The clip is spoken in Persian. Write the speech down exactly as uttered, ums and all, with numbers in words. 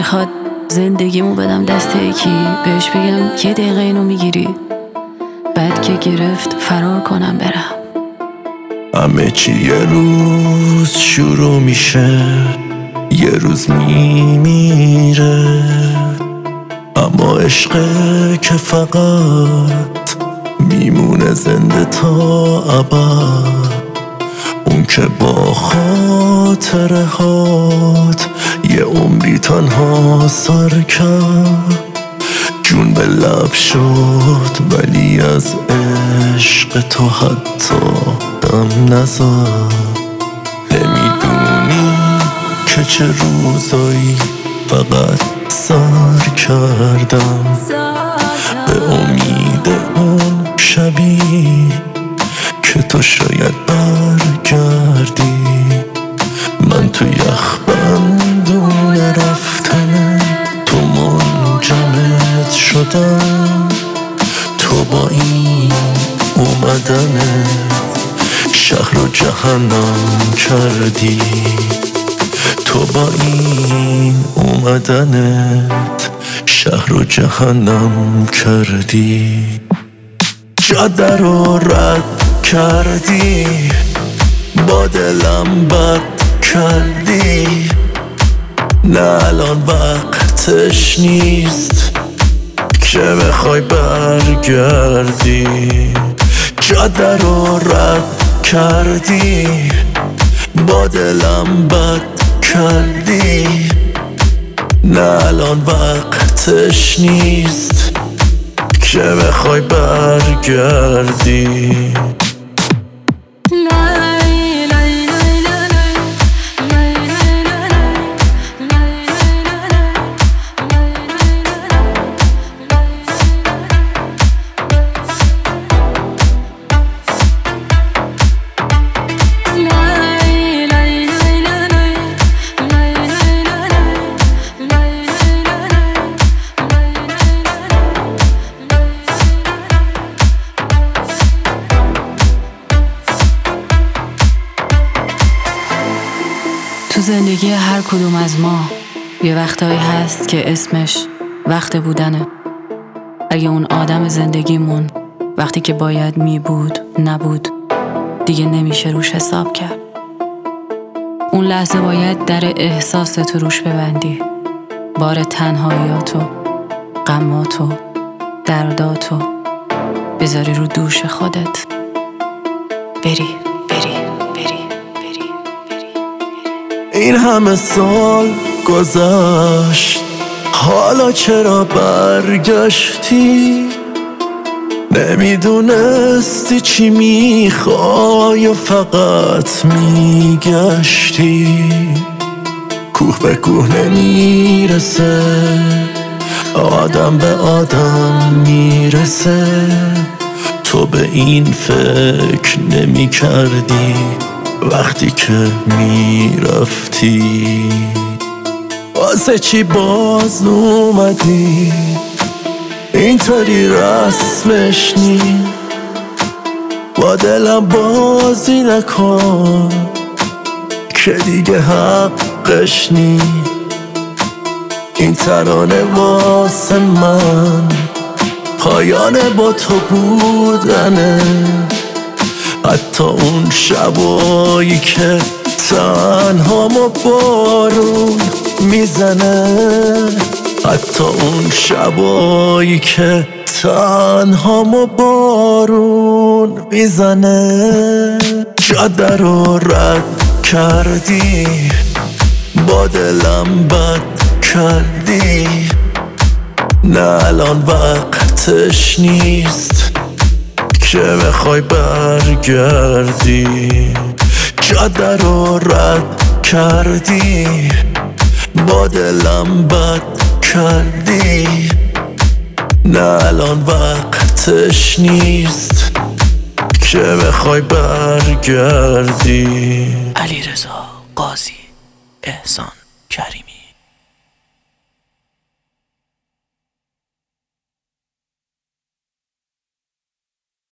میخواد زندگیمو بدم دست یکی، بهش بگم یه دقیقه اینو میگیری، بعد که گرفت فرار کنم برم. همه چی یه روز شروع میشه، یه روز میمیره، اما عشقه که فقط میمونه زنده تا ابد. اون که با خاطره هات یه عمری تنها سر کرد، جون به لب شد ولی از عشق تو حتی دم نزد. نمیدونی که چه روزایی فقط سر کردم به امید اون شبی که تو شاید برگردی. من تو یخ بندون رفتن تو منجمد شدم، تو با این اومدنت شهر رو جهنم کردی. تو با این اومدنت شهر رو جهنم کردی. جاده رو رد کردی، با دلم بد کردی. نه الان وقتش نیست که بخوای برگردی. جاده رو رد کردی، با دلم بد کردی. نه الان وقتش نیست که بخوای برگردی. تو زندگی هر کدوم از ما یه وقتایی هست که اسمش وقت بودنه. اگه اون آدم زندگیمون وقتی که باید می بود نبود، دیگه نمیشه روش حساب کرد. اون لحظه باید در احساس تو روش ببندی، بار تنهاییاتو، غماتو، درداتو بذاری رو دوش خودت، بری این همه سال گذشت، حالا چرا برگشتی؟ نمیدونستی چی میخوای و فقط میگشتی. کوه به کوه نمیرسه، آدم به آدم میرسه. تو به این فکر نمی کردی وقتی که میرفتی. واسه چی باز اومدی؟ اینطوری رسمش نی، با دلم بازی نکن که دیگه حقش نی. این ترانه واسه من پایان با تو بودنه، حتی اون شبایی که تنها ما بارون میزنه. حتی اون شبایی که تنها ما بارون میزنه. جاده رو رد کردی، با دلم بد کردی. نه الان وقتش نیست که بخوای برگردی. جاده رو رد کردی، با دلم بد کردی. نه الان وقتش نیست که بخوای برگردی. علیرضا قاضی، احسان کریمی.